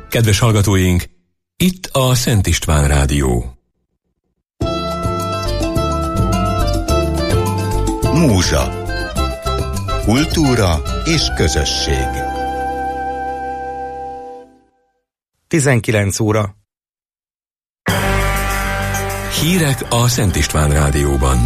Kedves hallgatóink, itt a Szent István Rádió. Múzsa. Kultúra és közösség. 19 óra. Hírek a Szent István Rádióban.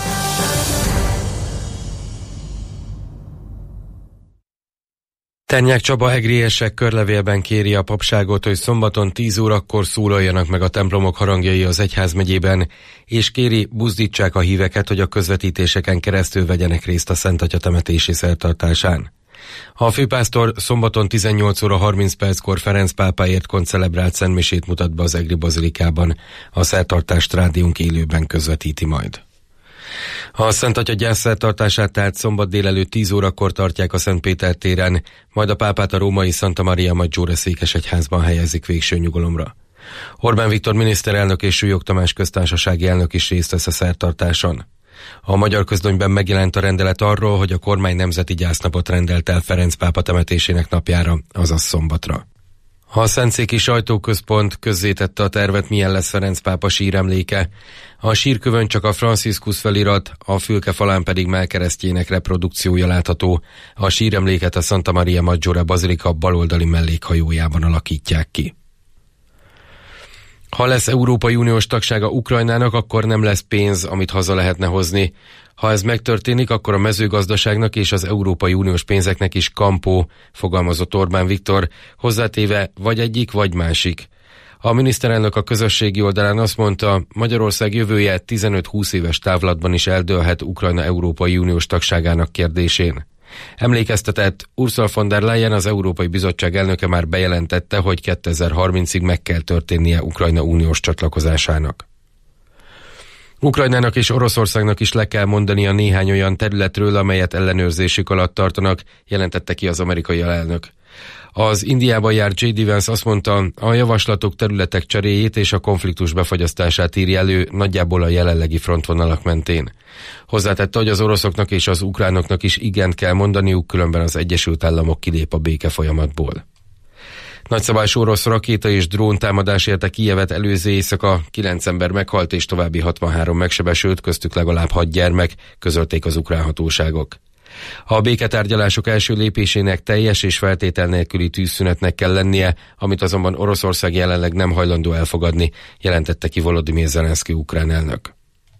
Ternyák Csaba egriesek körlevélben kéri a papságot, hogy szombaton 10 órakor szólaljanak meg a templomok harangjai az egyházmegyében, és kéri, buzdítsák a híveket, hogy a közvetítéseken keresztül vegyenek részt a Szent Atya temetési szertartásán. A főpásztor szombaton 18 óra 30 perckor Ferenc pápáért koncelebrált szentmisét mutat be az egri bazilikában, a szertartást rádiónk élőben közvetíti majd. A Szent Atya gyászszertartását tehát szombat délelőtt 10 órakor tartják a Szent Péter téren, majd a pápát a római Santa Maria Maggiore székesegyházban helyezik végső nyugalomra. Orbán Viktor miniszterelnök és Súlyog Tamás köztársasági elnök is részt vesz a szertartáson. A Magyar Közlönyben megjelent a rendelet arról, hogy a kormány nemzeti gyásznapot rendelt el Ferenc pápa temetésének napjára, azaz szombatra. A Szentszéki Sajtóközpont közzétette a tervet, milyen lesz Ferenc pápa síremléke. A sírkövön csak a Franciscus felirat, a fülke falán pedig mellkeresztjének reprodukciója látható. A síremléket a Santa Maria Maggiore bazilika baloldali mellékhajójában alakítják ki. Ha lesz Európai Uniós tagsága Ukrajnának, akkor nem lesz pénz, amit haza lehetne hozni. Ha ez megtörténik, akkor a mezőgazdaságnak és az Európai Uniós pénzeknek is kampó, fogalmazott Orbán Viktor, hozzátéve vagy egyik, vagy másik. A miniszterelnök a közösségi oldalán azt mondta, Magyarország jövője 15-20 éves távlatban is eldőlhet Ukrajna Európai Uniós tagságának kérdésén. Emlékeztetett, Ursula von der Leyen, az Európai Bizottság elnöke már bejelentette, hogy 2030-ig meg kell történnie Ukrajna uniós csatlakozásának. Ukrajnának és Oroszországnak is le kell mondania néhány olyan területről, amelyet ellenőrzésük alatt tartanak, jelentette ki az amerikai alelnök. Az Indiában járt J.D. Vance azt mondta, a javaslatok területek cseréjét és a konfliktus befagyasztását írja elő nagyjából a jelenlegi frontvonalak mentén. Hozzátette, hogy az oroszoknak és az ukránoknak is igent kell mondaniuk, különben az Egyesült Államok kilép a béke folyamatból. Nagyszabású orosz rakéta és drón támadás érte Kijevet előző éjszaka, 9 ember meghalt és további 63 megsebesült, köztük legalább 6 gyermek, közölték az ukrán hatóságok. A béketárgyalások első lépésének teljes és feltétel nélküli tűzszünetnek kell lennie, amit azonban Oroszország jelenleg nem hajlandó elfogadni, jelentette ki Volodymyr Zelenszky ukrán elnök.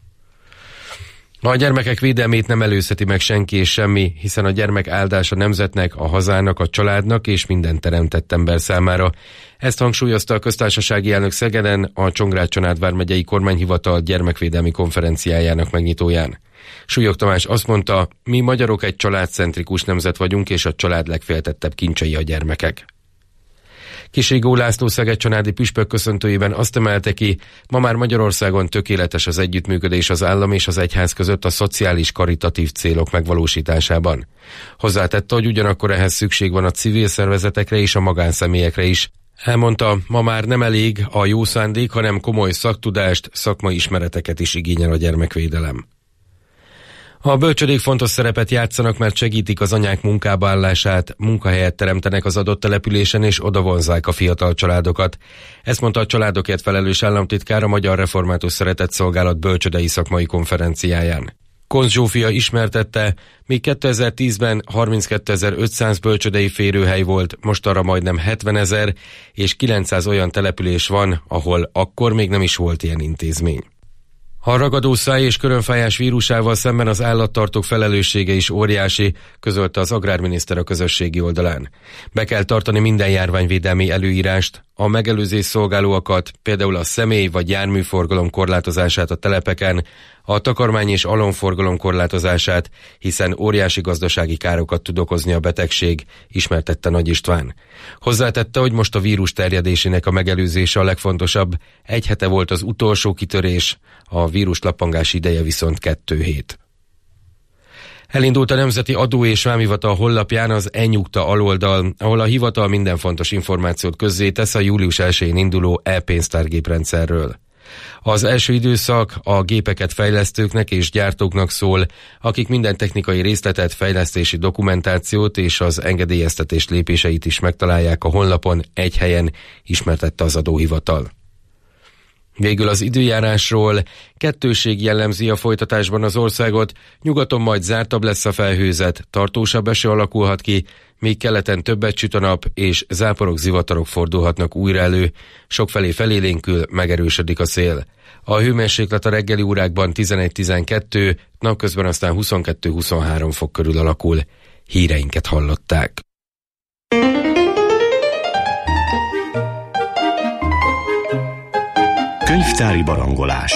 A gyermekek védelmét nem előzheti meg senki és semmi, hiszen a gyermek áldás a nemzetnek, a hazának, a családnak és minden teremtett ember számára. Ezt hangsúlyozta a köztársasági elnök Szegeden a Csongrád-Csanád vármegyei kormányhivatal gyermekvédelmi konferenciájának megnyitóján. Súlyog Tamás azt mondta, mi magyarok egy családcentrikus nemzet vagyunk, és a család legféltettebb kincsei a gyermekek. Kisigó László szeged-csanádi püspök köszöntőjében azt emelte ki, ma már Magyarországon tökéletes az együttműködés az állam és az egyház között a szociális karitatív célok megvalósításában. Hozzátette, hogy ugyanakkor ehhez szükség van a civil szervezetekre és a magánszemélyekre is. Elmondta, ma már nem elég a jó szándék, hanem komoly szaktudást, szakmai ismereteket is igényel a gyermekvédelem. A bölcsödék fontos szerepet játszanak, mert segítik az anyák munkába állását, munkahelyet teremtenek az adott településen és odavonzzák a fiatal családokat. Ezt mondta a családokért felelős államtitkár a Magyar Református Szeretetszolgálat bölcsödei szakmai konferenciáján. Konz Zsófia ismertette, míg 2010-ben 32.500 bölcsödei férőhely volt, mostanra majdnem 70 000, és 900 olyan település van, ahol akkor még nem is volt ilyen intézmény. A ragadó száj és körönfájás vírusával szemben az állattartók felelőssége is óriási, közölte az agrárminiszter a közösségi oldalán. Be kell tartani minden járványvédelmi előírást, a megelőzés szolgálóakat, például a személy- vagy járműforgalom korlátozását a telepeken, a takarmány és alonforgalom korlátozását, hiszen óriási gazdasági károkat tud okozni a betegség, ismertette Nagy István. Hozzátette, hogy most a vírus terjedésének a megelőzése a legfontosabb, 1 hete volt az utolsó kitörés, a vírus lappangás ideje viszont 2 hét. Elindult a Nemzeti Adó és Vámhivatal honlapján az e-nyugta aloldal, ahol a hivatal minden fontos információt közzétesz a július 1-én induló e-pénztárgéprendszerről. Az első időszak a gépeket fejlesztőknek és gyártóknak szól, akik minden technikai részletet, fejlesztési dokumentációt és az engedélyeztetés lépéseit is megtalálják a honlapon egy helyen, ismertette az adóhivatal. Végül az időjárásról: kettősség jellemzi a folytatásban az országot, nyugaton majd zártabb lesz a felhőzet, tartósabb eső alakulhat ki, míg keleten többet süt a nap, és záporok, zivatarok fordulhatnak újra elő, sokfelé felélénkül, megerősödik a szél. A hőmérséklet a reggeli órákban 11-12, napközben aztán 22-23 fok körül alakul. Híreinket hallották. Könyvtári barangolás.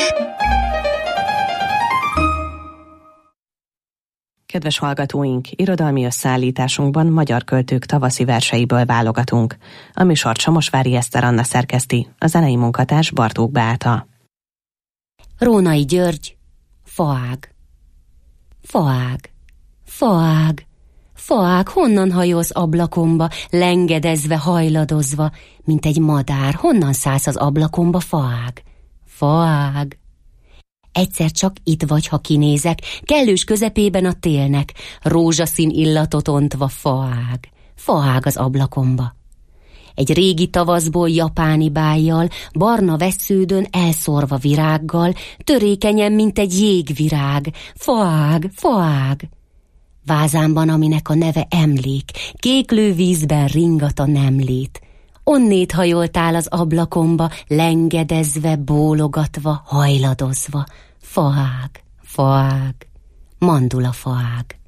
Kedves hallgatóink, irodalmi összeállításunkban magyar költők tavaszi verseiből válogatunk. A műsort Somosvári Eszter Anna szerkeszti, a zenei munkatárs Bartók Beáta. Rónai György, faág. Faág, faág, faág, honnan hajolsz ablakomba, lengedezve, hajladozva, mint egy madár, honnan szállsz az ablakomba, faág? Faág. Egyszer csak itt vagy, ha kinézek, kellős közepében a télnek, rózsaszín illatot ontva, faág. Faág az ablakomba. Egy régi tavaszból japáni bájjal, barna vessződön elszórva virággal, törékenyen, mint egy jégvirág. Faág, faág. Vázámban, aminek a neve emlék, kéklő vízben ringat a nemlét. Onnét hajoltál az ablakomba, lengedezve, bólogatva, hajladozva. Faág, faág, mandula faág.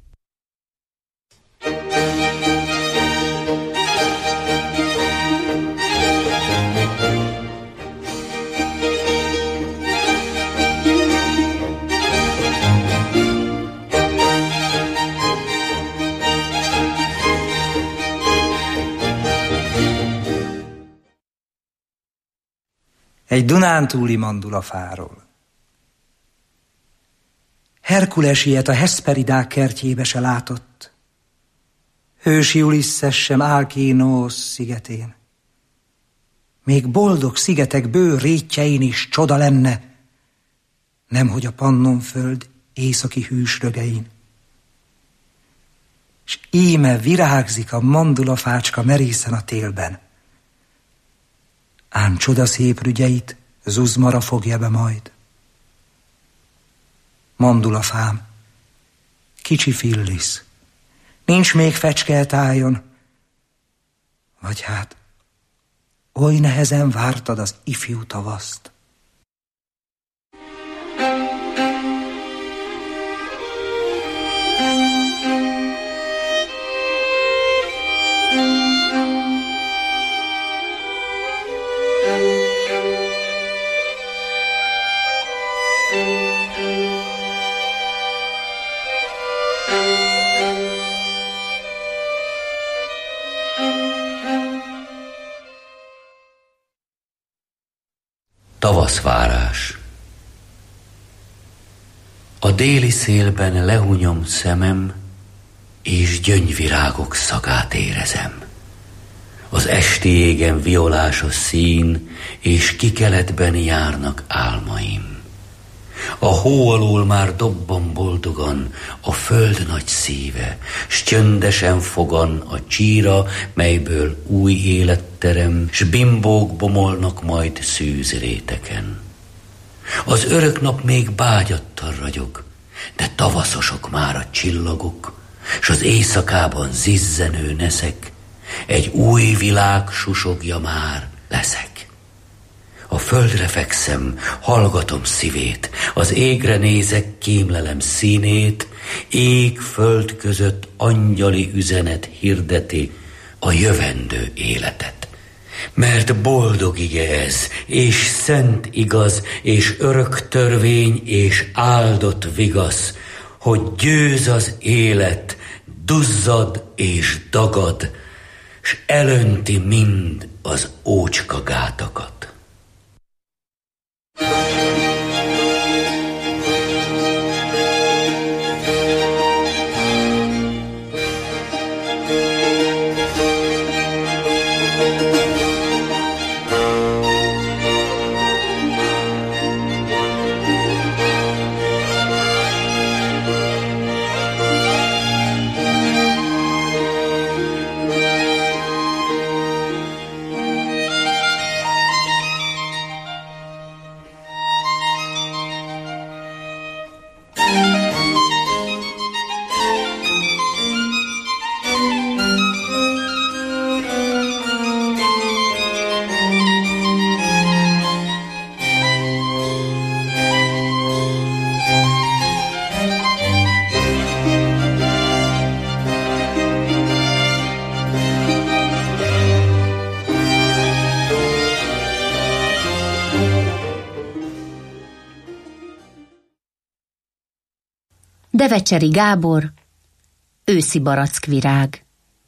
Egy dunántúli mandulafáról. Herkules ilyet a Hesperidák kertjébe se látott. Hősi Ulisszes sem Alkínosz szigetén. Még boldog szigetek bő rétjein is csoda lenne, nemhogy a Pannonföld északi hűsrögein. S íme virágzik a mandulafácska merészen a télben. Ám csodaszép rügyeit zuzmara fogja be majd. Mandulafám, kicsi fillisz, nincs még fecske tájon, vagy hát oly nehezen vártad az ifjú tavaszt. Tavaszvárás. A déli szélben lehunyom szemem, és gyöngyvirágok szagát érezem. Az esti égen violásos szín, és kikeletben járnak álmaim. A hó alól már dobban boldogan a föld nagy szíve, s csöndesen fogan a csíra, melyből új élet terem, s bimbók bomolnak majd szűz réteken. Az örök nap még bágyattal ragyog, de tavaszosok már a csillagok, s az éjszakában zizzenő neszek, egy új világ susogja már leszek. A földre fekszem, hallgatom szívét, az égre nézek, kémlelem színét, ég-föld között angyali üzenet hirdeti a jövendő életet. Mert boldog ige ez, és szent igaz, és örök törvény, és áldott vigasz, hogy győz az élet, duzzad és dagad, s elönti mind az ócska gátakat. Devecseri Gábor, Őszi barackvirág.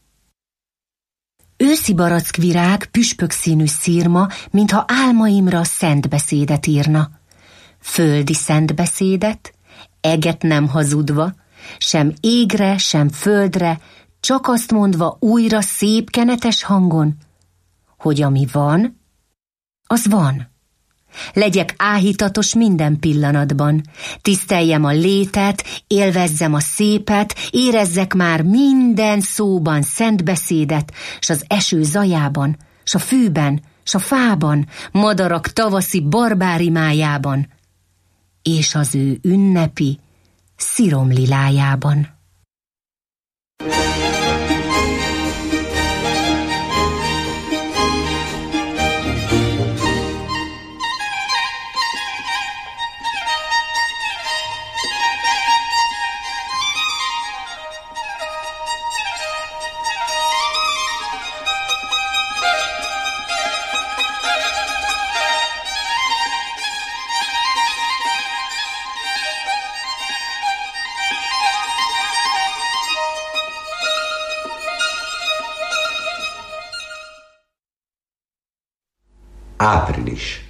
Őszi barackvirág püspökszínű szirma, mintha álmaimra szentbeszédet írna. Földi szentbeszédet, eget nem hazudva, sem égre, sem földre, csak azt mondva újra szép kenetes hangon, hogy ami van, az van. Legyek áhítatos minden pillanatban, tiszteljem a létet, élvezzem a szépet, érezzek már minden szóban szentbeszédet, s az eső zajában, s a fűben, s a fában, madarak tavaszi barbárimájában, és az ő ünnepi sziromlilájában. Április.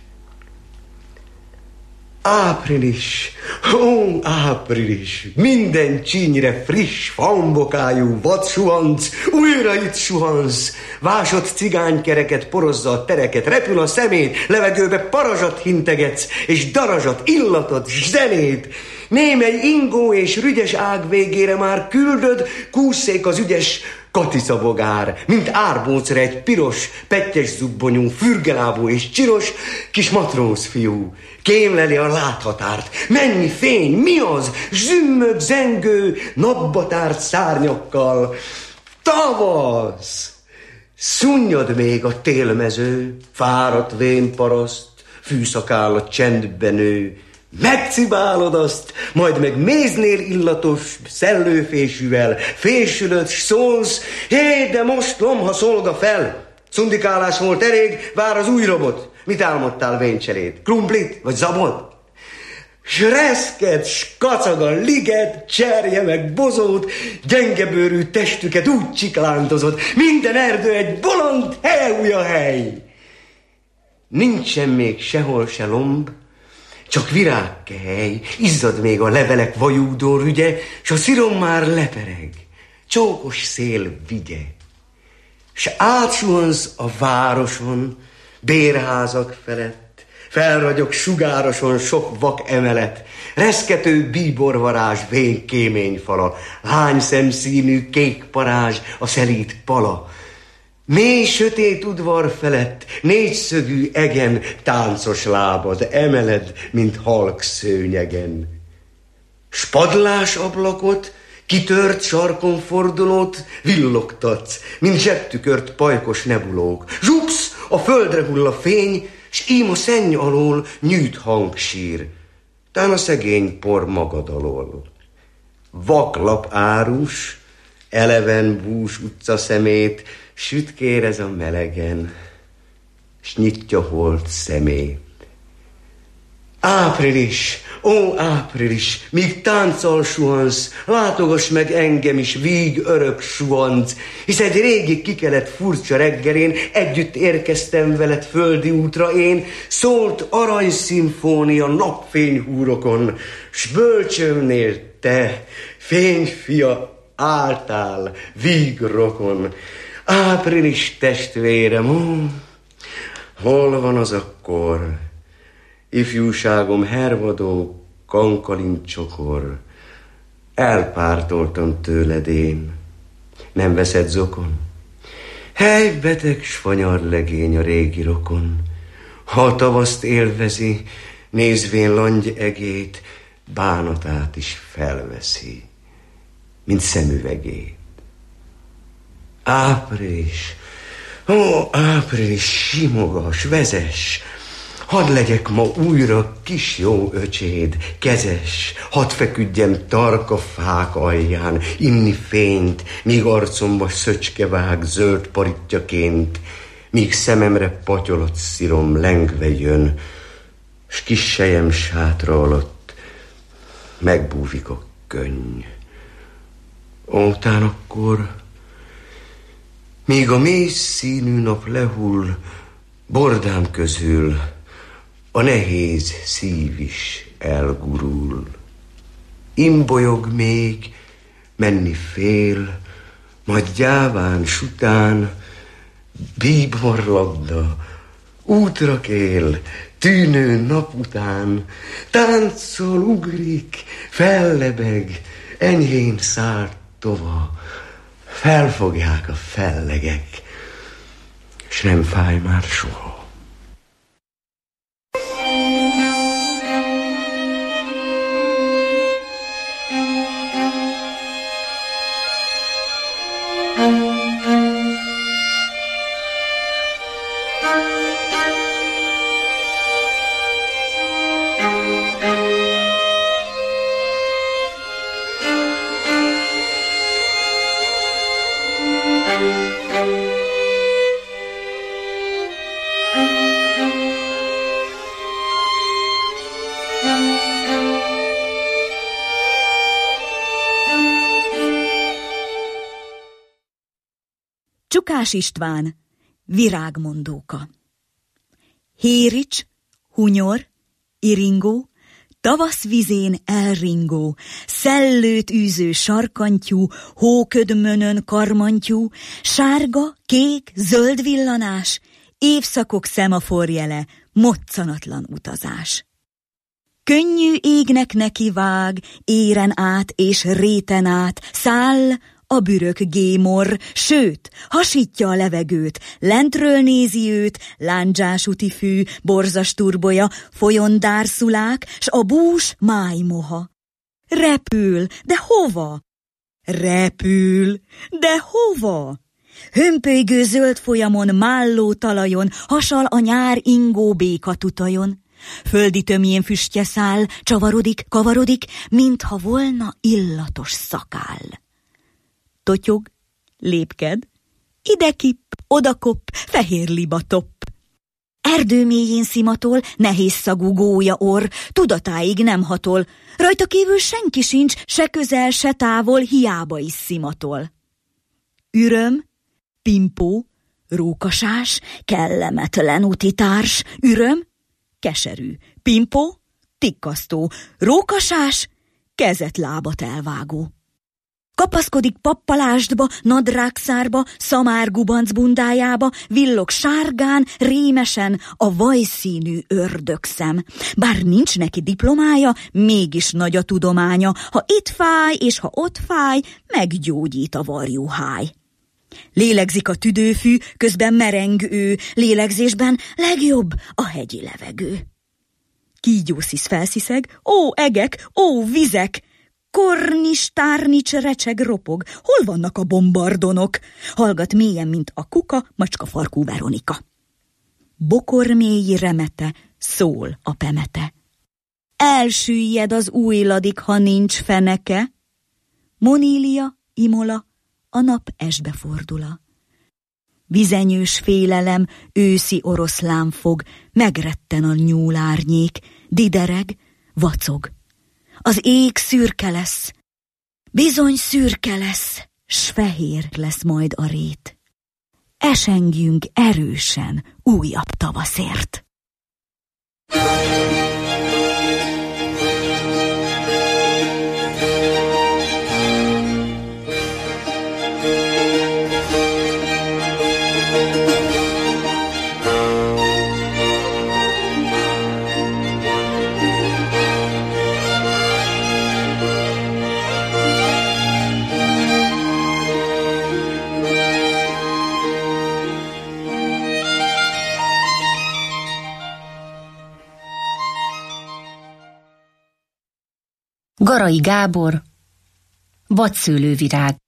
Április, ó, április, minden csínyre friss, fambokájú vadsuhanc, újra itt suhansz, vásott cigánykereket porozza a tereket, repül a szemét, levegőbe parazsat hintegetsz, és darazsat, illatot, zenét. Némely ingó és rügyes ág végére már küldöd, kúszék az ügyes katicabogár, mint árbócra egy piros, pettyes zubbonyú, fürgelábú és csiros kis matróz fiú. Kémleli a láthatárt. Mennyi fény, mi az? Zümmög, zengő, napba tárt szárnyakkal. Tavasz! Szunnyad még a télmező, fáradt vén paraszt, fűszakál a csendben ő. Megcibálod azt, majd meg méznél illatos szellőfésűvel fésülöd, s szólsz, hé, de most lomha szolga fel. Szundikálás volt elég, vár az új robot. Mit álmodtál véncselét? Krumplit vagy zabot? S reszked, s kacag a liget, cserje meg bozót, gyengebőrű testüket úgy csiklántozott, minden erdő egy bolond hely. Nincsen még sehol se lomb, csak virágkehely, izzad még a levelek vajúdó rügye, s a szirom már lepereg, csókos szél vigye. S átsuhansz a városon, bérházak felett, felragyog sugároson sok vak emelet, reszkető bíborvarázs vén kéményfala, lányszemszínű kék parázs a szelíd pala. Mély sötét udvar felett, négyszögű egen táncos lábad emeled, mint halk szőnyegen. Spadlás ablakot, kitört sarkon fordulót villogtatsz, mint zsebtükört pajkos nebulók. Zsupsz, a földre hull a fény, s ím a szenny alól nyűt hangsír, tán a szegény por magad alól. Vaklap árus, eleven bús utca szemét, sütkérez a melegen, s nyitja holt szemét. Április, ó április, míg tánccal suhansz, látogass meg engem is, víg örök suhanc, hisz egy régi kikelett furcsa reggelén együtt érkeztem veled földi útra én, szólt aranyszimfónia napfényhúrokon, s bölcsömnél te, fényfia, álltál vígrokon. Április testvérem, hol van az akkor? Ifjúságom hervadó, kankalincsokor, elpártoltam tőled én, nem veszed zokon? Hely, beteg s fanyar legény a régi rokon, ha a tavaszt élvezi, nézvén langy egét, bánatát is felveszi, mint szemüvegét. Április, ó, április, simogas, vezess, hadd legyek ma újra kis jó öcséd, kezes, hadd feküdjem tarka fák alján, inni fényt, míg arcomba szöcske vág zöld paritjaként, míg szememre patyolott szirom lengve jön, s kis sejem sátra alatt megbúvik a könny. Után akkor, míg a mély színű nap lehull, bordám közül a nehéz szív is elgurul. Imbolyog még, menni fél, majd gyáván sután, bíborlabda, útra kél, tűnő nap után, táncol, ugrik, fellebeg, enyhén szállt tova, felfogják a fellegek, s nem fáj már soha. Csukás István, virágmondóka. Hérics, hunyor, iringó, tavasz vizén elringó, szellőt űző sarkantyú, hóködmönön karmantyú, sárga, kék, zöld villanás, évszakok szemaforjele, moccanatlan utazás. Könnyű égnek neki vág, éren át és réten át, száll a bürök gémor, sőt, hasítja a levegőt, lentről nézi őt, lándzsás úti fű, borzas turbolya, folyondárszulák, s a bús májmoha. Repül, de hova? Repül, de hova? Hömpölygő zöld folyamon, málló talajon, hasal a nyár ingó békatutajon. Földi tömjén füstje száll, csavarodik, kavarodik, mintha volna illatos szakál. Totyog, lépked, ide-kipp, oda-kopp, fehér liba-topp. Erdő mélyén szimatol, nehéz szagú gólya orr, tudatáig nem hatol, rajta kívül senki sincs, se közel, se távol, hiába is szimatol. Üröm, pimpó, rókasás, kellemetlen utitárs, üröm, keserű, pimpó, tikkasztó, rókasás, kezet-lábat elvágó. Kapaszkodik pappalástba, nadrágszárba, szamárgubanc bundájába, villog sárgán, rémesen a vajszínű ördögszem. Bár nincs neki diplomája, mégis nagy a tudománya. Ha itt fáj, és ha ott fáj, meggyógyít a varjúháj. Lélegzik a tüdőfű, közben mereng ő, lélegzésben legjobb a hegyi levegő. Kígyószisz felsziszeg, ó egek, ó vizek! Kornis, tárnics, recseg, ropog. Hol vannak a bombardonok? Hallgat mélyen, mint a kuka, macska farkú Veronika. Bokormély remete, szól a pemete. Elsüllyed az újladik, ha nincs feneke. Monília, Imola, a nap esbe fordula. Vizenyős félelem, őszi oroszlán fog, megretten a nyúlárnyék, didereg, vacog. Az ég szürke lesz, bizony szürke lesz, s fehér lesz majd a rét. Esengjünk erősen újabb tavaszért. Garai Gábor, vadszőlővirág.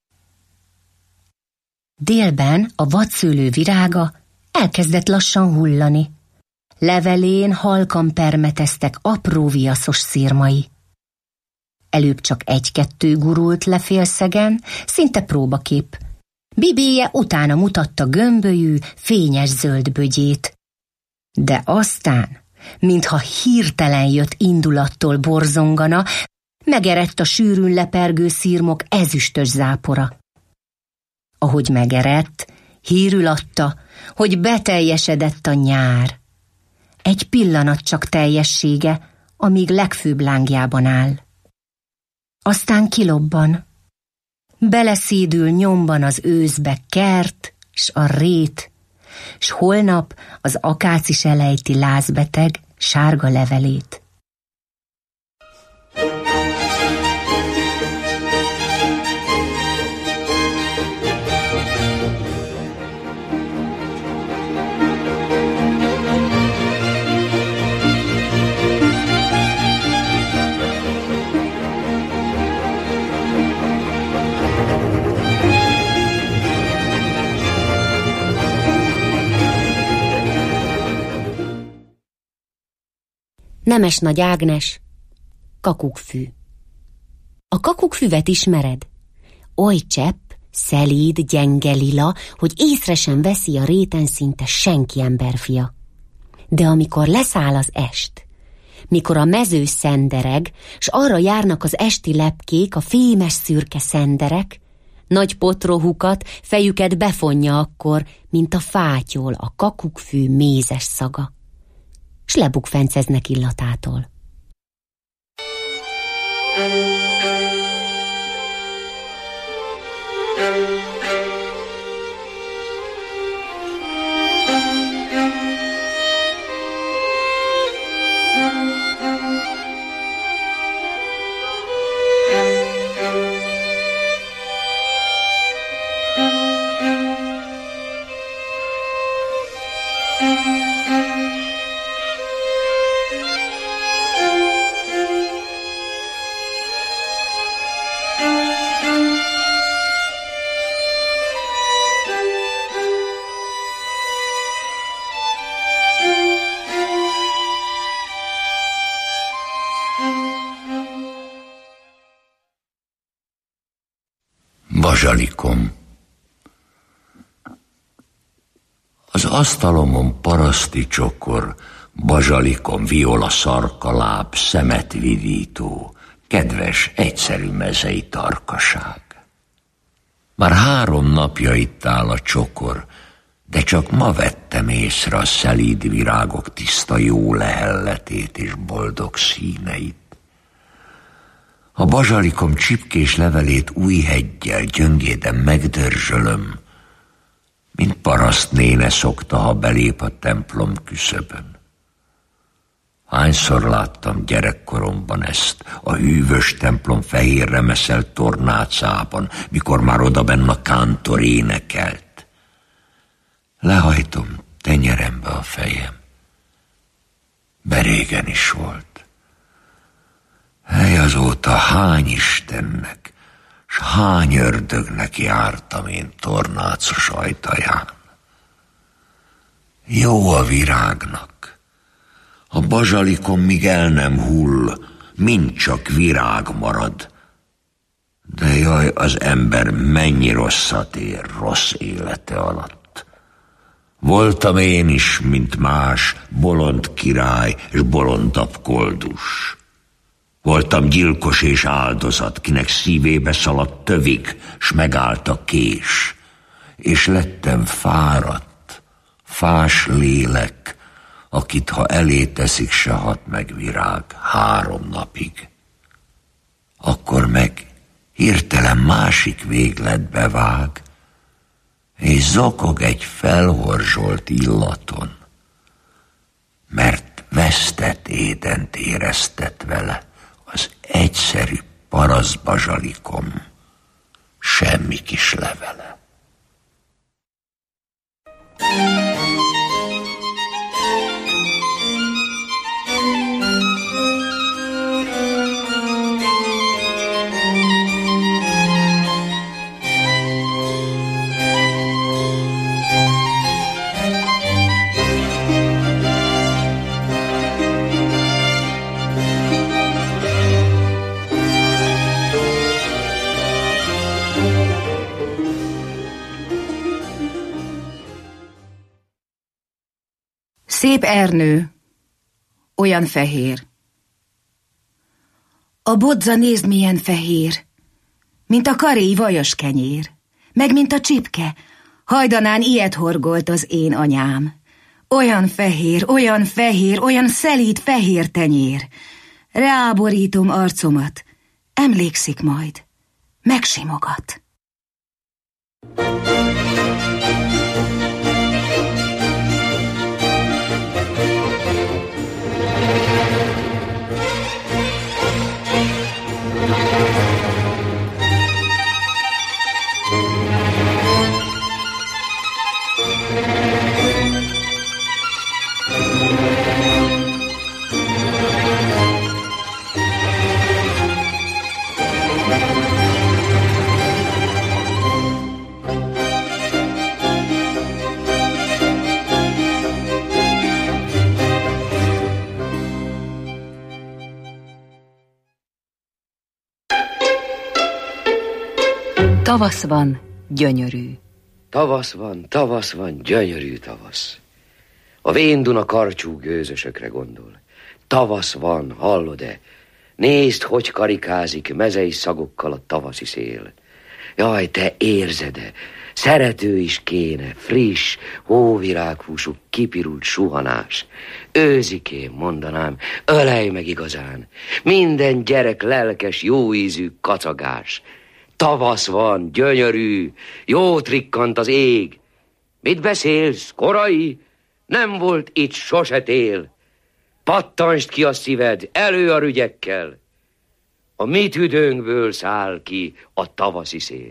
Délben a vadszőlő virága elkezdett lassan hullani. Levelén halkan permeteztek apró viaszos szirmai. Előbb csak egy-kettő gurult le félszegen, szinte próbakép. Bibéje utána mutatta gömbölyű, fényes zöld bögyét. De aztán, mintha hirtelen jött indulattól borzongana, megerett a sűrűn lepergő szirmok ezüstös zápora. Ahogy megerett, hírül adta, hogy beteljesedett a nyár. Egy pillanat csak teljessége, amíg legfőbb lángjában áll. Aztán kilobban. Beleszédül nyomban az őszbe kert, s a rét, s holnap az akácis elejti lázbeteg sárga levelét. Nemes Nagy Ágnes, kakukkfű. A kakukkfüvet ismered? Oly csepp, szelíd, gyenge lila, hogy észre sem veszi a réten szinte senki emberfia. De amikor leszáll az est, mikor a mező szendereg, s arra járnak az esti lepkék, a fémes szürke szenderek, nagy potrohukat, fejüket befonja akkor, mint a fátyol a kakukkfű mézes szaga, s lebukfenceznek illatától. Bazsalikom. Az asztalomon paraszti csokor, bazsalikom, viola szarkaláb, szemet vidító, kedves, egyszerű mezei tarkaság. Már 3 napja itt áll a csokor, de csak ma vettem észre a szelíd virágok tiszta jó lehelletét és boldog színeit. A bazsalikom csipkés levelét új heggyel gyöngéden megdörzsölöm, mint parasztnéne szokta, ha belép a templom küszöbön. Hányszor láttam gyerekkoromban ezt a hűvös templom fehérre meszelt tornácában, mikor már odabenn a kántor énekelt. Lehajtom tenyerembe a fejem. Berégen is volt. Hely, azóta hány istennek, s hány ördögnek jártam én tornácos ajtaján. Jó a virágnak, a bazsalikom míg el nem hull, mind csak virág marad. De jaj, az ember mennyi rosszat ér rossz élete alatt. Voltam én is, mint más, bolond király és bolondabb koldus. Voltam gyilkos és áldozat, kinek szívébe szaladt tövig, s megállt a kés. És lettem fáradt, fás lélek, akit ha elé teszik, se hat meg virág 3 napig. Akkor meg hirtelen másik végletbe vág, és zokog egy felhorzsolt illaton, mert vesztett édent éreztet vele az egyszerű paraszt bazsalikom, semmi kis levele. Szép Ernő, olyan fehér. A bodza nézd milyen fehér, mint a karéj vajas kenyér, meg mint a csipke, hajdanán ilyet horgolt az én anyám. Olyan fehér, olyan szelíd fehér tenyér. Reáborítom arcomat, emlékszik majd, megsimogat. Tavasz van, gyönyörű. Tavasz van, gyönyörű tavasz. A vén Duna karcsú gőzösökre gondol. Tavasz van, hallod-e? Nézd, hogy karikázik mezei szagokkal a tavaszi szél. Jaj, te érzed-e? Szerető is kéne, friss, hóvirághúsú, kipirult suhanás. Őzikém, mondanám, ölej meg igazán. Minden gyerek lelkes, jóízű kacagás. Tavasz van, gyönyörű, jó trikkant az ég. Mit beszélsz, korai? Nem volt itt sose tél. Pattansd ki a szíved, elő a rügyekkel. A mi tüdőnkből száll ki a tavaszi szél.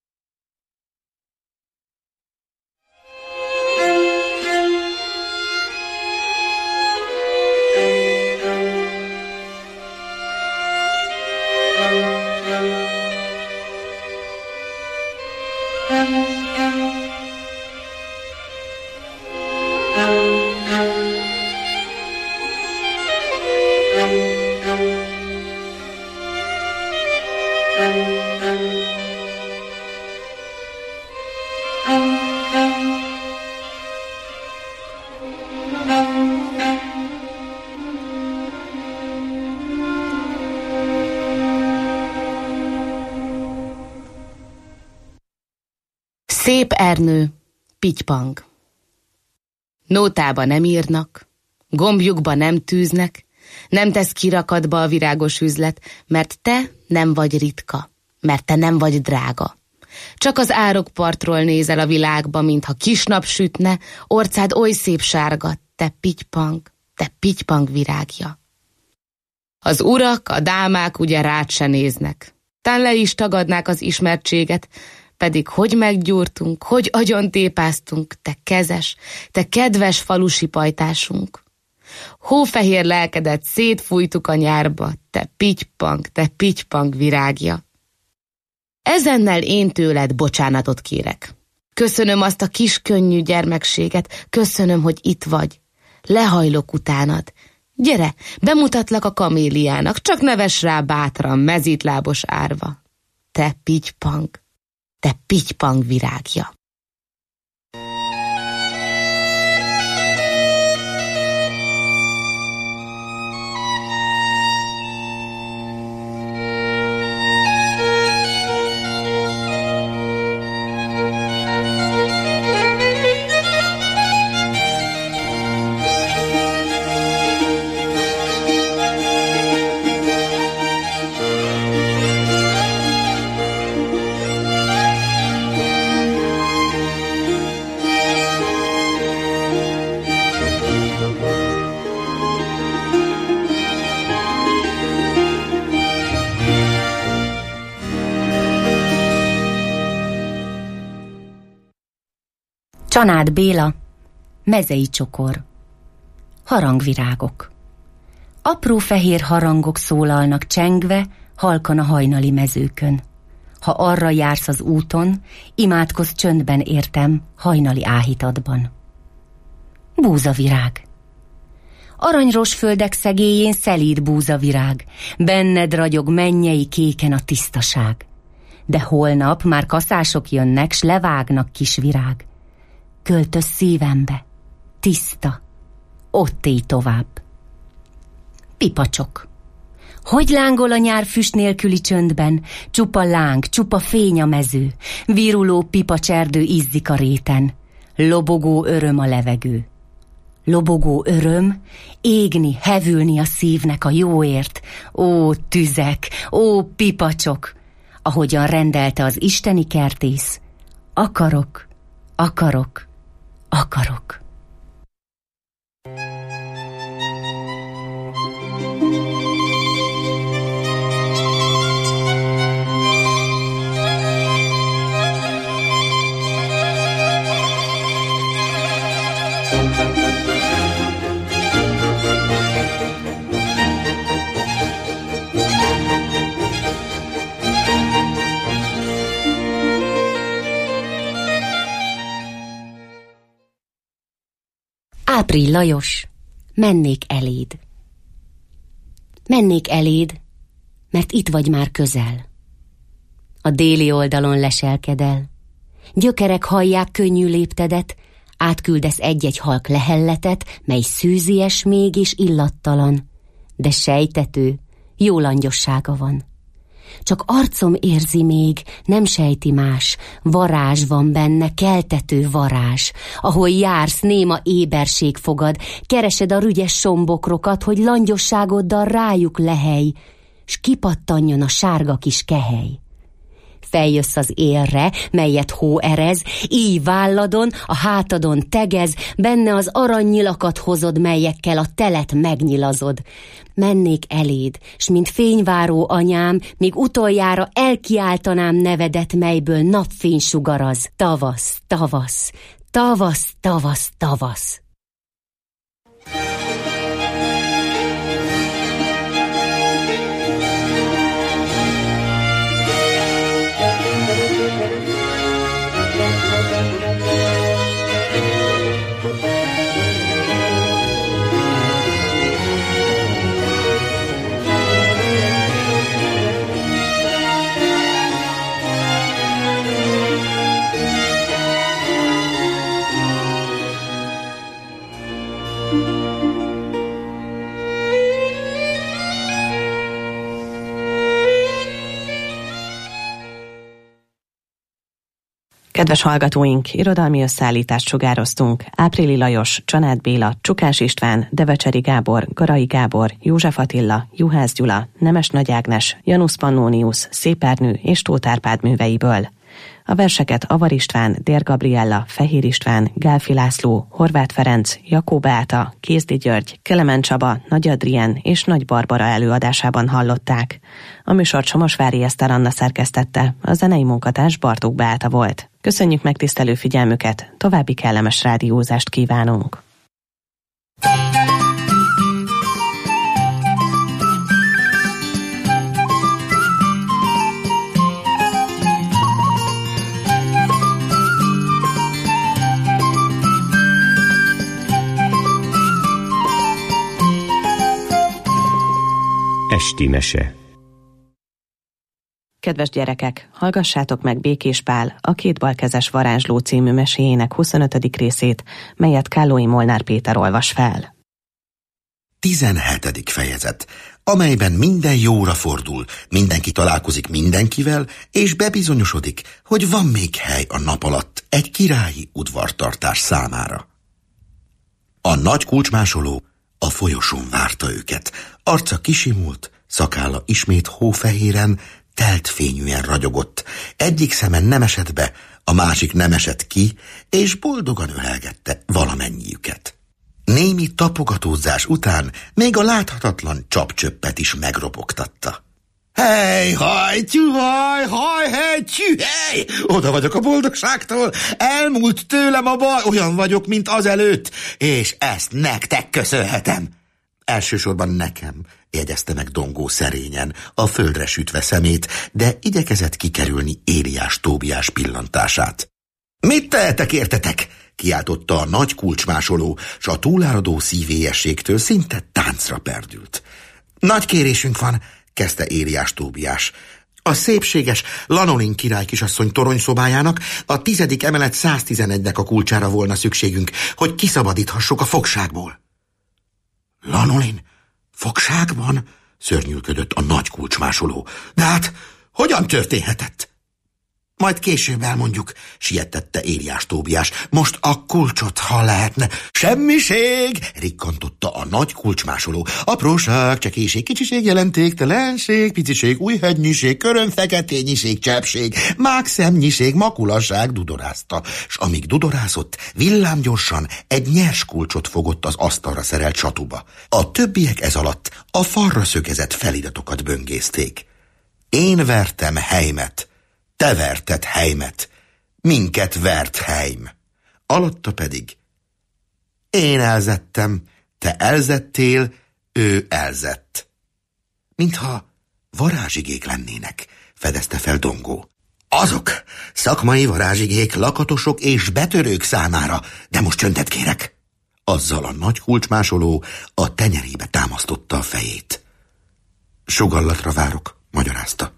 Szép Ernő, pittypang. Nótába nem írnak, gombjukba nem tűznek, nem tesz kirakatba a virágos üzlet, mert te nem vagy ritka, mert te nem vagy drága. Csak az árokpartról nézel a világba, mintha kis nap sütne, orcád oly szép sárga, te pittypang virágja. Az urak, a dámák ugye rád se néznek, tán le is tagadnák az ismertséget, pedig hogy meggyúrtunk, hogy agyontépáztunk, te kezes, te kedves falusi pajtásunk. Hófehér lelkedet szétfújtuk a nyárba, te pittypang virágja. Ezennel én tőled bocsánatot kérek. Köszönöm azt a kis könnyű gyermekséget, köszönöm, hogy itt vagy. Lehajlok utánad. Gyere, bemutatlak a kaméliának, csak neves rá bátran, mezítlábos árva. Te pittypang virágja. Csanád Béla, mezei csokor. Harangvirágok. Apró fehér harangok szólalnak csengve, halkan a hajnali mezőkön. Ha arra jársz az úton, imádkozz csöndben értem hajnali áhítatban. Búzavirág. Aranyros földek szegélyén szelíd búzavirág, benned ragyog mennyei kéken a tisztaság. De holnap már kaszások jönnek, s levágnak kis virág. Költöz szívembe, tiszta, ott élj tovább. Pipacsok. Hogy lángol a nyár füst nélküli csöndben, csupa láng, csupa fény a mező, viruló pipacserdő izzik a réten, lobogó öröm a levegő. Lobogó öröm, égni, hevülni a szívnek a jóért, ó tüzek, ó pipacsok, ahogyan rendelte az isteni kertész, akarok, akarok, akarok. Áprill Lajos, mennék eléd. Mennék eléd, mert itt vagy már közel. A déli oldalon leselkedel. Gyökerek hallják könnyű léptedet, átküldesz egy-egy halk lehelletet, mely szűzies még és illattalan, de sejtető, jó langyossága van. Csak arcom érzi még, nem sejti más, varázs van benne, keltető varázs. Ahol jársz, néma éberség fogad, keresed a rügyes sombokrokat, hogy langyosságoddal rájuk lehely, s kipattanjon a sárga kis kehely. Feljössz az élre, melyet hó erez, így válladon, a hátadon tegez, benne az aranynyilakat hozod, melyekkel a telet megnyilazod. Mennék eléd, s mint fényváró anyám, míg utoljára elkiáltanám nevedet, melyből napfény sugaraz. Tavasz, tavasz, tavasz, tavasz, tavasz. Kedves hallgatóink, irodalmi összeállítást sugároztunk. Áprill Lajos, Csanád Béla, Csukás István, Devecseri Gábor, Garai Gábor, József Attila, Juhász Gyula, Nemes Nagy Ágnes, Janusz Pannonius, Szép Ernő és Tóth Árpád műveiből. A verseket Avar István, Dér Gabriella, Fehér István, Gálfi László, Horváth Ferenc, Jakó Beáta, Kézdi György, Kelemen Csaba, Nagy Adrien és Nagy Barbara előadásában hallották. A műsort Somosvári Eszter Anna szerkesztette, a zenei munkatárs Bartók Beáta volt. Köszönjük megtisztelő figyelmüket, további kellemes rádiózást kívánunk! Esti mese. Kedves gyerekek, hallgassátok meg Békés Pál, a Két balkezes varázsló című meséjének 25. részét, melyet Kállói Molnár Péter olvas fel. 17. fejezet, amelyben minden jóra fordul, mindenki találkozik mindenkivel, és bebizonyosodik, hogy van még hely a nap alatt egy királyi udvartartás számára. A nagy kulcsmásoló a folyosón várta őket. Arca kisimult, szakálla ismét hófehéren, telt fényűen ragyogott. Egyik szeme nem esett be, a másik nem esett ki, és boldogan ölelgette valamennyiüket. Némi tapogatózás után még a láthatatlan csapcsöppet is megropogtatta. Hej, haj, tyuhaj, haj, hej, tyühej! Oda vagyok a boldogságtól, elmúlt tőlem a baj, olyan vagyok, mint azelőtt, és ezt nektek köszönhetem. Elsősorban nekem, jegyezte meg Dongó szerényen, a földre sütve szemét, de igyekezett kikerülni Éliás Tóbiás pillantását. Mit tehetek értetek? Kiáltotta a nagy kulcsmásoló, s a túláradó szívélyességtől szinte táncra perdült. Nagy kérésünk van, kezdte Éliás Tóbiás. A szépséges Lanolin király kisasszony toronyszobájának a 10. emelet 111-nek a kulcsára volna szükségünk, hogy kiszabadíthassuk a fogságból. Lanolin? Fogságban? szörnyűködött a nagy kulcsmásoló. De hát, hogyan történhetett? Majd később elmondjuk, sietette Éliás Tóbiás. Most a kulcsot, ha lehetne. Semmiség, rikkantotta a nagy kulcsmásoló. Apróság, csekéség, kicsiség, jelentéktelenség, piciség, újhegnyiség, körömfeketényiség, cseppség, mákszemnyiség, makulasság, dudorázta. S amíg dudorászott, villámgyorsan egy nyers kulcsot fogott az asztalra szerelt satuba. A többiek ez alatt a falra szögezett feliratokat böngészték. Én vertem Heimet. Te verted Heimet, minket vert Heim. Alatta pedig én elzettem, te elzettél, ő elzett. Mintha varázsigék lennének, fedezte fel Dongó. Azok, szakmai varázsigék, lakatosok és betörők számára, de most csöndet kérek. Azzal a nagy kulcsmásoló a tenyerébe támasztotta a fejét. Sugallatra várok, magyarázta.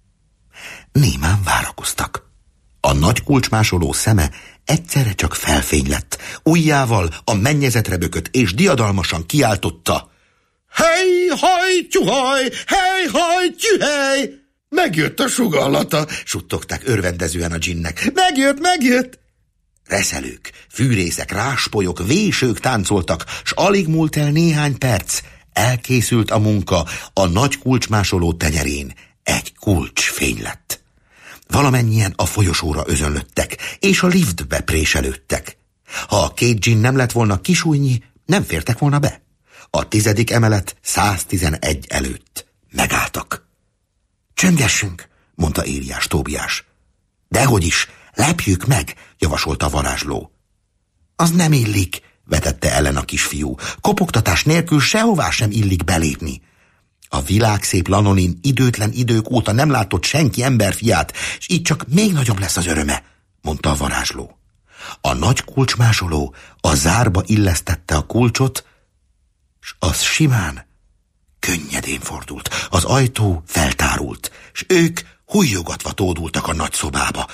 Némán várakoztak. A nagy kulcsmásoló szeme egyszerre csak felfény lett. Ujjával a mennyezetre bökött, és diadalmasan kiáltotta. Hej, haj, tyuhaj! Hej, haj, tyühej! Megjött a sugallata, suttogták örvendezően a dzsinnek. Megjött! Reszelők, fűrészek, ráspolyok, vésők táncoltak, s alig múlt el néhány perc. Elkészült a munka, a nagy kulcsmásoló tenyerén egy kulcsfény lett. Valamennyien a folyosóra özönlöttek, és a liftbe préselődtek. Ha a két dzsinn nem lett volna kisújnyi, nem fértek volna be. A 10. emelet 111 előtt megálltak. Csöngessünk, mondta Éliás Tóbiás. Dehogy is, lepjük meg, javasolta a varázsló. Az nem illik, vetette ellen a kisfiú. Kopogtatás nélkül sehová sem illik belépni. A világszép Lanonin időtlen idők óta nem látott senki emberfiát, és így csak még nagyobb lesz az öröme, mondta a varázsló. A nagy kulcsmásoló a zárba illesztette a kulcsot, s az simán, könnyedén fordult. Az ajtó feltárult, s ők hújjogatva tódultak a nagy szobába.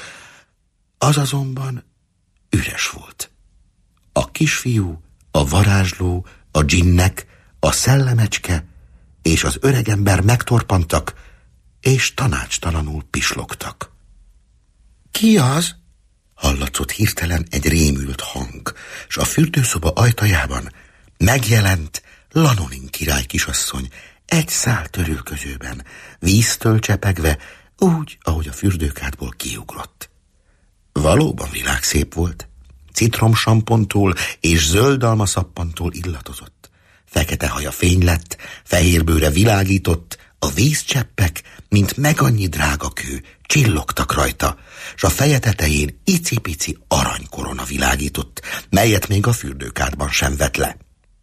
Az azonban üres volt. A kisfiú, a varázsló, a dzsinnek, a szellemecske és az öregember megtorpantak, és tanácstalanul pislogtak. Ki az? Hallatszott hirtelen egy rémült hang, s a fürdőszoba ajtajában megjelent Lanonin király kisasszony egy szál törülközőben, víztől csepegve, úgy, ahogy a fürdőkádból kiugrott. Valóban világszép volt, citromsampontól és zöldalma szappantól illatozott. Fekete haja fény lett, fehér bőre világított, a vízcseppek, mint megannyi drága kő, csillogtak rajta, s a feje tetején icipici aranykorona világított, melyet még a fürdőkádban sem vett le.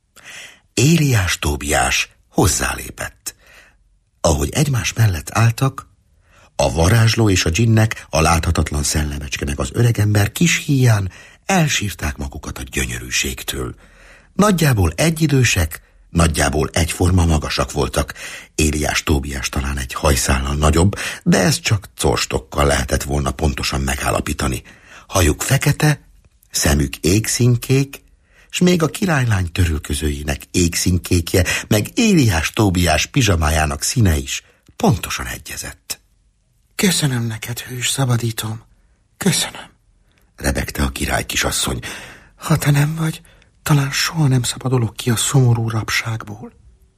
Éliás Tóbiás hozzálépett. Ahogy egymás mellett álltak, a varázsló és a dzsinnek, a láthatatlan szellemecske meg az öregember kis híján elsírták magukat a gyönyörűségtől. Nagyjából egyidősek, nagyjából egyforma magasak voltak. Éliás Tóbiás talán egy hajszállal nagyobb, de ezt csak corstokkal lehetett volna pontosan megállapítani. Hajuk fekete, szemük égszínkék, s még a királylány törülközőjének égszínkékje, meg Éliás Tóbiás pizsamájának színe is pontosan egyezett. Köszönöm neked, hős szabadítom, köszönöm, rebegte a király kisasszony. Ha te nem vagy, talán soha nem szabadulok ki a szomorú rabságból.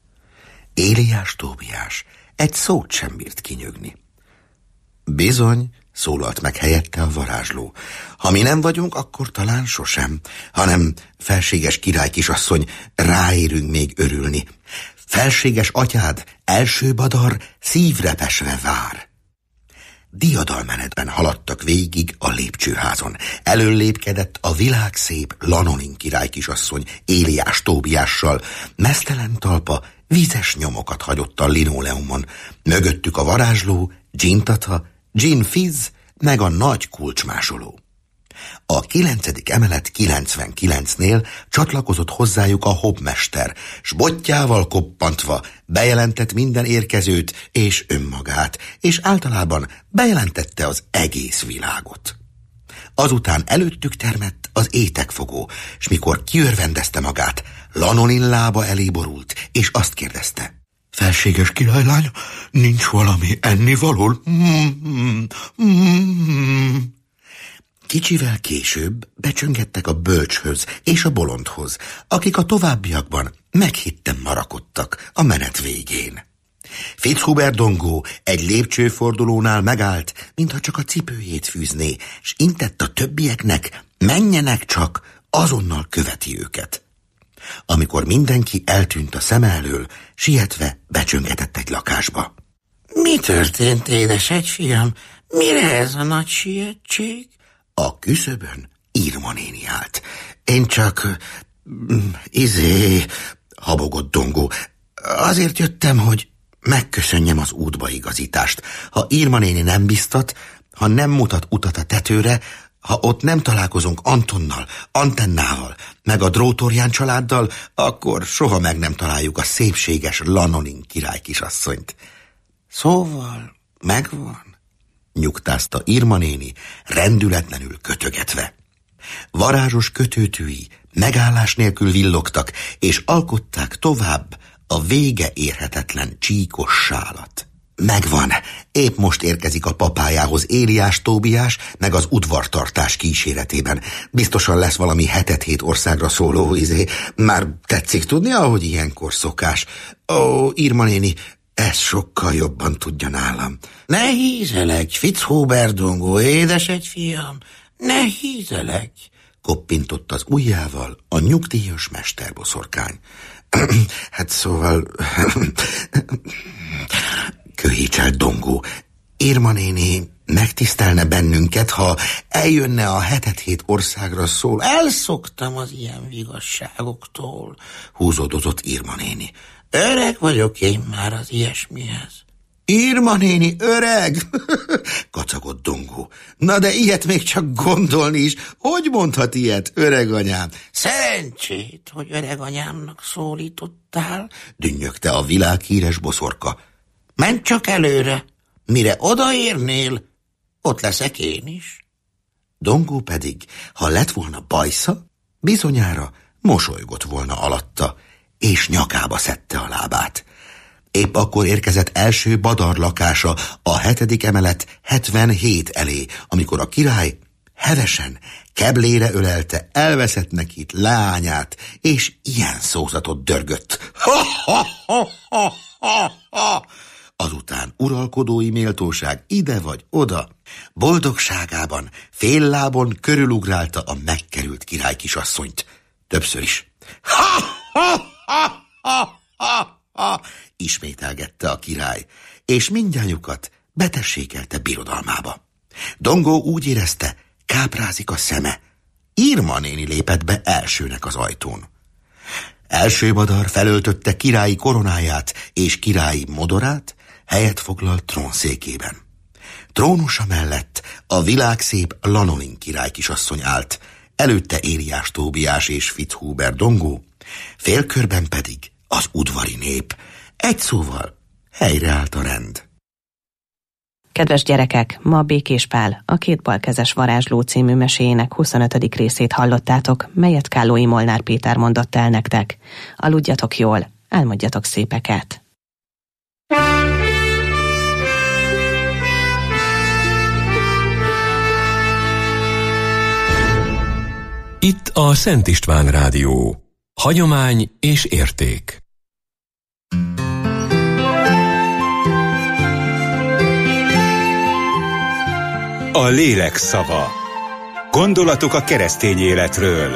Éliás Tóbiás egy szót sem bírt kinyögni. Bizony, szólalt meg helyette a varázsló. Ha mi nem vagyunk, akkor talán sosem, hanem felséges király kisasszony, ráérünk még örülni. Felséges atyád, első badar szívrepesve vár. Diadalmenetben haladtak végig a lépcsőházon. Előlépkedett a világszép Lanonin király kisasszony Éliás Tóbiással. Meztelen talpa vízes nyomokat hagyott a linoleumon. Mögöttük a varázsló, Dzsintata, Dzsinfizz, meg a nagy kulcsmásoló. A 9. emelet 99-nél csatlakozott hozzájuk a hobmester, s bottyával koppantva bejelentett minden érkezőt és önmagát, és általában bejelentette az egész világot. Azután előttük termett az étekfogó, s mikor kiörvendezte magát, Lanonin lába elé borult, és azt kérdezte. Felséges királylány, nincs valami ennivaló? Kicsivel később becsöngettek a bölcshöz és a bolondhoz, akik a továbbiakban meghitten marakodtak a menet végén. Fitzhubert Dongó egy lépcsőfordulónál megállt, mintha csak a cipőjét fűzné, s intett a többieknek, menjenek csak, azonnal követi őket. Amikor mindenki eltűnt a szem elől, sietve becsöngetett egy lakásba. Mi történt, édesegyfiam? Mire ez a nagy sietség? A küszöbön Irma néni állt. Én csak... habogott Dongó. Azért jöttem, hogy megköszönjem az útbaigazítást. Ha Irma néni nem biztat, ha nem mutat utat a tetőre, ha ott nem találkozunk Antonnal, Antennával, meg a Drótorján családdal, akkor soha meg nem találjuk a szépséges Lanolin király kisasszonyt. Szóval megvan, nyugtázta Irma néni, rendületlenül kötögetve. Varázsos kötőtűi megállás nélkül villogtak, és alkották tovább a vége érhetetlen csíkos sálat. Megvan, épp most érkezik a papájához Éliás Tóbiás, meg az udvartartás kíséretében. Biztosan lesz valami 7 országra szóló Már tetszik tudni, ahogy ilyenkor szokás. Ó, Irma néni, ez sokkal jobban tudja nálam. Ne hízelegj, Fitzhubert Dongó, édesegyfiam, ne hízelegj, koppintott az ujjával a nyugdíjas mesterboszorkány. Hát szóval... köhécselt Dongó. Irma néni megtisztelne bennünket, ha eljönne a 7 országra szól. Elszoktam az ilyen vigasságoktól, húzódott Irma néni. Öreg vagyok én már az ilyesmihez. Irma néni öreg? Kacagott Dongó. Na de ilyet még csak gondolni is. Hogy mondhat ilyet, öreganyám? Szerencsét, hogy öreganyámnak szólítottál, dünnyögte a világhíres boszorka. Menj csak előre, mire odaérnél, ott leszek én is. Dongó pedig, ha lett volna bajsza, bizonyára mosolygott volna alatta, és nyakába szedte a lábát. Épp akkor érkezett első badar lakása a 7. emelet 77 elé, amikor a király hevesen, keblére ölelte elveszett neki leányát, és ilyen szózatot dörgött. Azután uralkodói méltóság ide vagy oda, boldogságában féllábon körülugrálta a megkerült király kisasszonyt. Többször is. Ismételgette a király, és mindnyájukat betessékelte birodalmába. Dongó úgy érezte, káprázik a szeme. Irma néni lépett be elsőnek az ajtón. Első badar felöltötte királyi koronáját és királyi modorát, helyet foglalt trónszékében. Trónusa mellett a világszép Lanolin király kisasszony állt, előtte Éliás Tóbiás és Fitzhubert Dongó, félkörben pedig az udvari nép. Egy szóval helyreállt a rend. Kedves gyerekek, ma Békés Pál, a 2 balkezes varázsló című meséjének 25. részét hallottátok, melyet Kállói Molnár Péter mondott el nektek. Aludjatok jól, álmodjatok szépeket. Itt a Szent István Rádió. Hagyomány és érték. A lélek szava. Gondolatok a keresztény életről.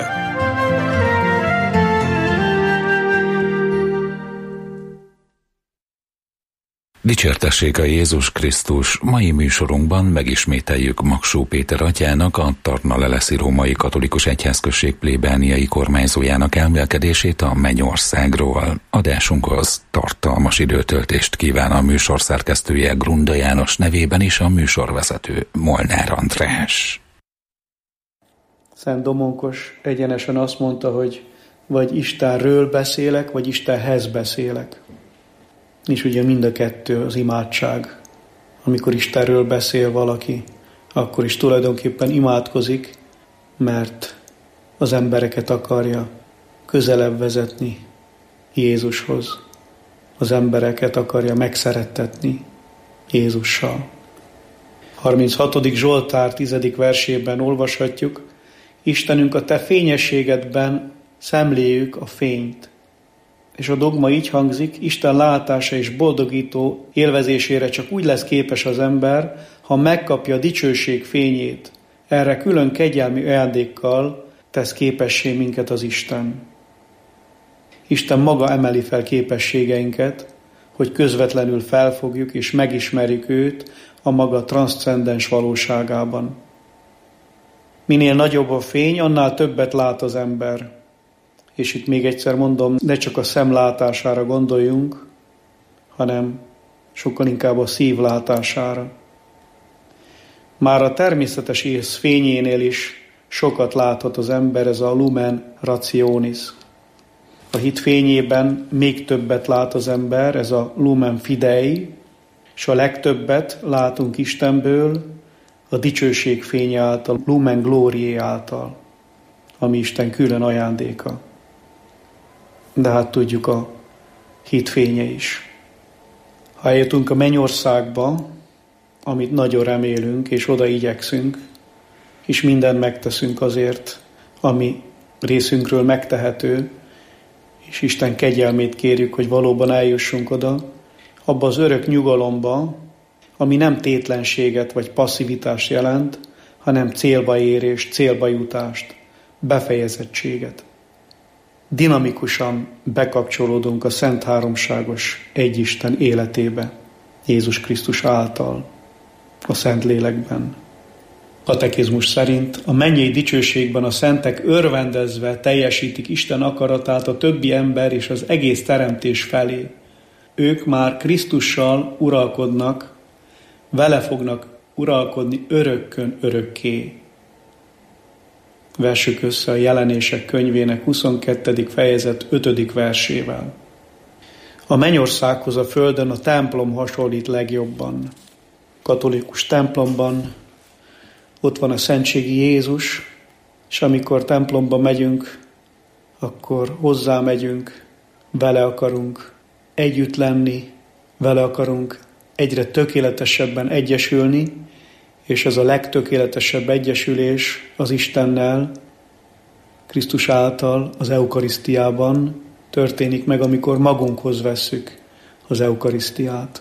Dicsértessék a Jézus Krisztus! Mai műsorunkban megismételjük Maksó Péter atyának, a Tarna-Leleszi Római Katolikus Egyházközség plébániai kormányzójának elmélkedését a Mennyországról. Adásunkhoz tartalmas időtöltést kíván a műsor szerkesztője Grunda János nevében is a műsorvezető Molnár András. Szent Domonkos egyenesen azt mondta, hogy vagy Istenről beszélek, vagy Istenhez beszélek. És ugye mind a kettő az imádság. Amikor Istenről beszél valaki, akkor is tulajdonképpen imádkozik, mert az embereket akarja közelebb vezetni Jézushoz. az embereket akarja megszerettetni Jézussal. 36. Zsoltár 10. versében olvashatjuk: Istenünk, a te fényességedben szemléljük a fényt. És a dogma így hangzik: Isten látása és boldogító élvezésére csak úgy lesz képes az ember, ha megkapja a dicsőség fényét. Erre külön kegyelmi ajándékkal tesz képessé minket az Isten. Isten maga emeli fel képességeinket, hogy közvetlenül felfogjuk és megismerjük őt a maga transzcendens valóságában. Minél nagyobb a fény, annál többet lát az ember. És itt még egyszer mondom, ne csak a szem látására gondoljunk, hanem sokkal inkább a szív látására. Már a természetes ész fényénél is sokat láthat az ember, ez a lumen rationis. A hit fényében még többet lát az ember, ez a lumen fidei, és a legtöbbet látunk Istenből a dicsőség fénye által, lumen gloriae által, ami Isten külön ajándéka. De hát tudjuk, a hit fénye is. Ha eljutunk a mennyországba, amit nagyon remélünk, és oda igyekszünk, és mindent megteszünk azért, ami részünkről megtehető, és Isten kegyelmét kérjük, hogy valóban eljussunk oda, abba az örök nyugalomba, ami nem tétlenséget vagy passzivitást jelent, hanem célba érést, célba jutást, befejezettséget. Dinamikusan bekapcsolódunk a Szent Háromságos Egyisten életébe, Jézus Krisztus által, a Szentlélekben. Katekizmus szerint a mennyei dicsőségben a szentek örvendezve teljesítik Isten akaratát a többi ember és az egész teremtés felé. Ők már Krisztussal uralkodnak, vele fognak uralkodni örökkön örökké. Vessük össze a Jelenések könyvének 22. fejezet 5. versével. A mennyországhoz a földön a templom hasonlít legjobban. Katolikus templomban ott van a szentségi Jézus, és amikor templomba megyünk, akkor hozzá megyünk, vele akarunk együtt lenni, vele akarunk egyre tökéletesebben egyesülni, és ez a legtökéletesebb egyesülés az Istennel, Krisztus által az eukarisztiában történik meg, amikor magunkhoz vesszük az eukarisztiát.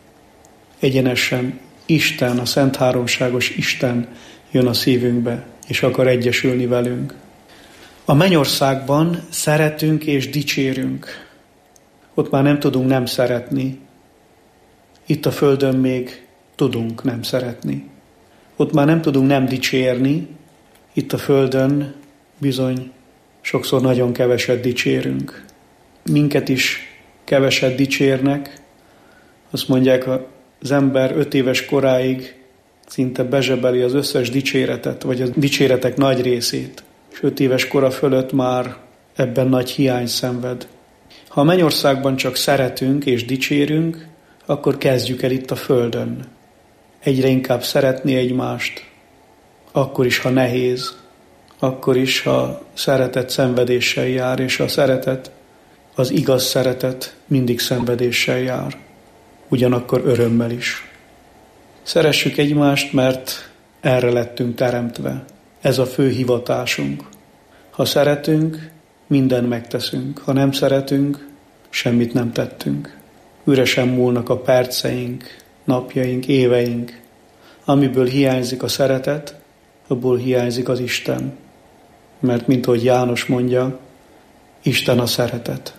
Egyenesen Isten, a Szent Háromságos Isten jön a szívünkbe, és akar egyesülni velünk. A mennyországban szeretünk és dicsérünk. Ott már nem tudunk nem szeretni. Itt a földön még tudunk nem szeretni. Ott már nem tudunk nem dicsérni. Itt a földön bizony sokszor nagyon keveset dicsérünk. Minket is keveset dicsérnek. Azt mondják, az ember 5 éves koráig szinte bezsebeli az összes dicséretet, vagy a dicséretek nagy részét, és 5 éves kora fölött már ebben nagy hiány szenved. Ha a mennyországban csak szeretünk és dicsérünk, akkor kezdjük el itt a földön. Egyre inkább szeretni egymást, akkor is, ha nehéz, akkor is, ha szeretet szenvedéssel jár, és a szeretet, az igaz szeretet mindig szenvedéssel jár, ugyanakkor örömmel is. Szeressük egymást, mert erre lettünk teremtve. Ez a fő hivatásunk. Ha szeretünk, mindent megteszünk. Ha nem szeretünk, semmit nem tettünk. Üresen múlnak a perceink, napjaink, éveink. Amiből hiányzik a szeretet, abból hiányzik az Isten. Mert mint ahogy János mondja, Isten a szeretet.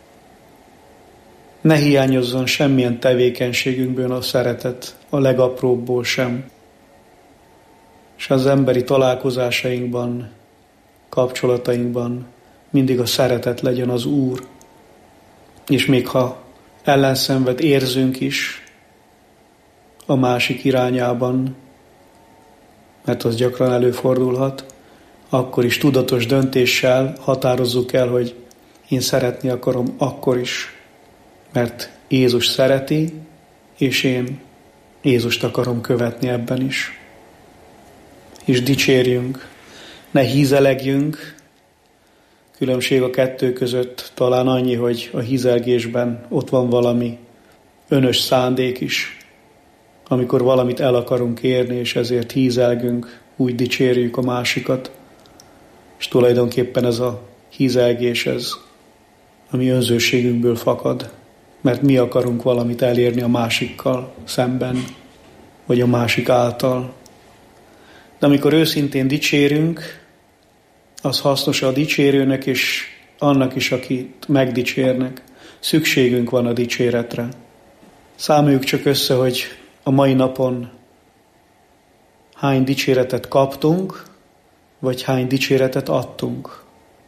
Ne hiányozzon semmilyen tevékenységünkből a szeretet, a legapróbbból sem. És az emberi találkozásainkban, kapcsolatainkban mindig a szeretet legyen az Úr. És még ha ellenszenvet érzünk is a másik irányában, mert az gyakran előfordulhat, akkor is tudatos döntéssel határozzuk el, hogy én szeretni akarom akkor is, mert Jézus szereti, és én Jézust akarom követni ebben is. És dicsérjünk, ne hízelegjünk, Különbség a kettő között talán annyi, hogy a hízelgésben ott van valami önös szándék is, amikor valamit el akarunk érni, és ezért hízelgünk, úgy dicsérjük a másikat. És tulajdonképpen ez a hízelgés, ez a mi önzőségünkből fakad, mert mi akarunk valamit elérni a másikkal szemben, vagy a másik által. De amikor őszintén dicsérünk, az hasznos a dicsérőnek és annak is, akit megdicsérnek. Szükségünk van a dicséretre. Számoljuk csak össze, hogy a mai napon hány dicséretet kaptunk, vagy hány dicséretet adtunk.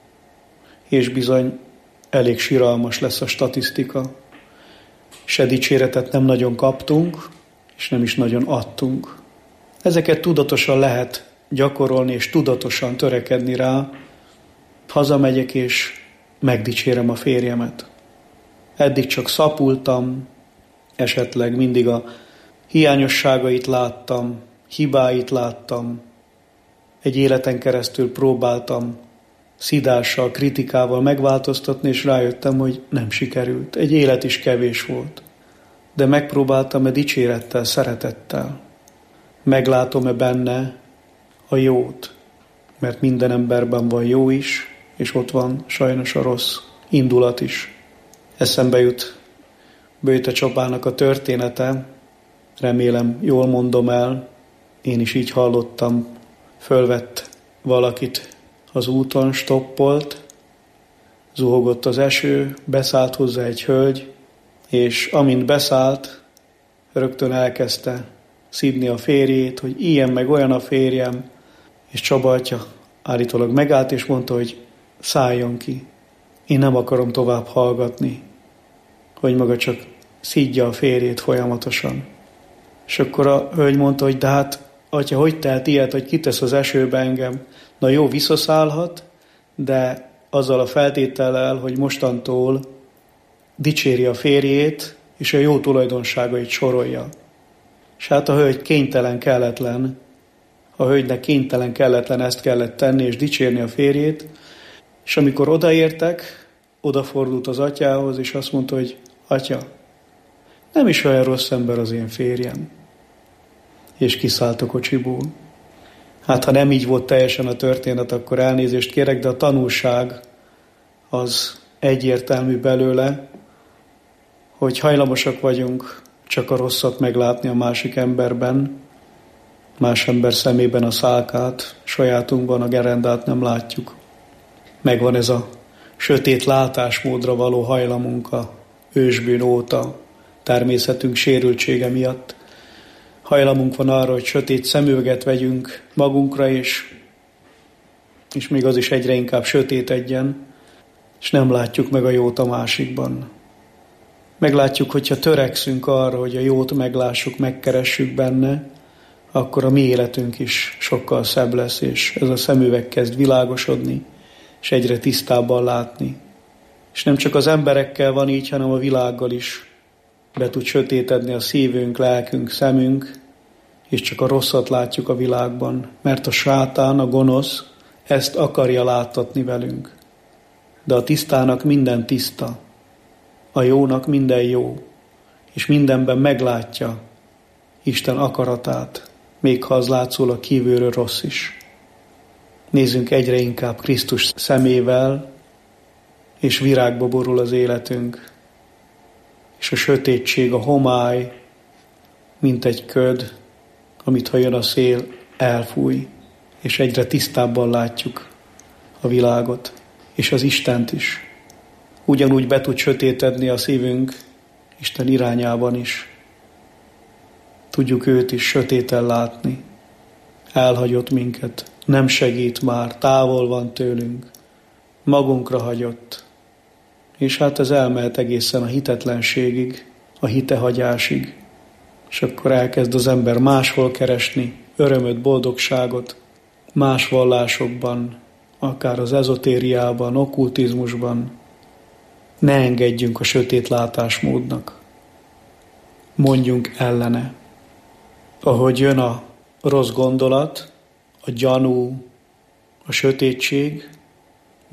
És bizony elég siralmas lesz a statisztika. Se dicséretet nem nagyon kaptunk, és nem is nagyon adtunk. Ezeket tudatosan lehet gyakorolni, és tudatosan törekedni rá. Hazamegyek, és megdicsérem a férjemet. Eddig csak szapultam, esetleg mindig a hiányosságait láttam, hibáit láttam. Egy életen keresztül próbáltam szidással, kritikával megváltoztatni, és rájöttem, hogy nem sikerült. Egy élet is kevés volt. De megpróbáltam-e dicsérettel, szeretettel. Meglátom-e benne a jót, mert minden emberben van jó is, és ott van sajnos a rossz indulat is. Eszembe jut Böjte Csabának a története, remélem jól mondom el, én is így hallottam, fölvett valakit az úton, stoppolt, zuhogott az eső, beszállt hozzá egy hölgy, és amint beszállt, rögtön elkezdte szidni a férjét, hogy ilyen meg olyan a férjem, és Csaba atya állítólag megállt, és mondta, hogy szálljon ki. Én nem akarom tovább hallgatni, hogy maga csak szidja a férjét folyamatosan. És akkor a hölgy mondta, hogy de hát, atya, hogy tehet ilyet, hogy kitesz az esőbe engem? Na jó, visszaszállhat, de azzal a feltétellel, hogy mostantól dicséri a férjét, és a jó tulajdonságait sorolja. És hát a hölgy a hölgynek kénytelen ezt kellett tenni, és dicsérni a férjét, és amikor odaértek, odafordult az atyához, és azt mondta, hogy atya, nem is olyan rossz ember az én férjem. És kiszállt a kocsiból. Hát ha nem így volt teljesen a történet, akkor elnézést kérek, de a tanulság az egyértelmű belőle, hogy hajlamosak vagyunk csak a rosszat meglátni a másik emberben, más ember szemében a szálkát, sajátunkban a gerendát nem látjuk. Megvan ez a sötét látásmódra való hajlamunk a ősbűn óta, természetünk sérültsége miatt. Hajlamunk van arra, hogy sötét szemüveget vegyünk magunkra, és még az is egyre inkább sötétedjen, és nem látjuk meg a jót a másikban. Meglátjuk, hogyha törekszünk arra, hogy a jót meglássuk, megkeressük benne, akkor a mi életünk is sokkal szebb lesz, és ez a szemüveg kezd világosodni, és egyre tisztábban látni. És nem csak az emberekkel van így, hanem a világgal is be tud sötétedni a szívünk, lelkünk, szemünk, és csak a rosszat látjuk a világban, mert a sátán, a gonosz ezt akarja láttatni velünk. De a tisztának minden tiszta, a jónak minden jó, és mindenben meglátja Isten akaratát, még ha az látszólag kívülről rossz is. Nézzünk egyre inkább Krisztus szemével, és virágba borul az életünk, és a sötétség, a homály, mint egy köd, amit ha jön a szél, elfúj, és egyre tisztábban látjuk a világot, és az Istent is. Ugyanúgy be tud sötétedni a szívünk Isten irányában is. Tudjuk őt is sötéten látni. Elhagyott minket, nem segít már, távol van tőlünk, magunkra hagyott. És hát ez elmehet egészen a hitetlenségig, a hitehagyásig. És akkor elkezd az ember máshol keresni örömöt, boldogságot, más vallásokban, akár az ezotériában, okkultizmusban. Ne engedjünk a sötét látásmódnak. Mondjunk ellene. Ahogy jön a rossz gondolat, a gyanú, a sötétség,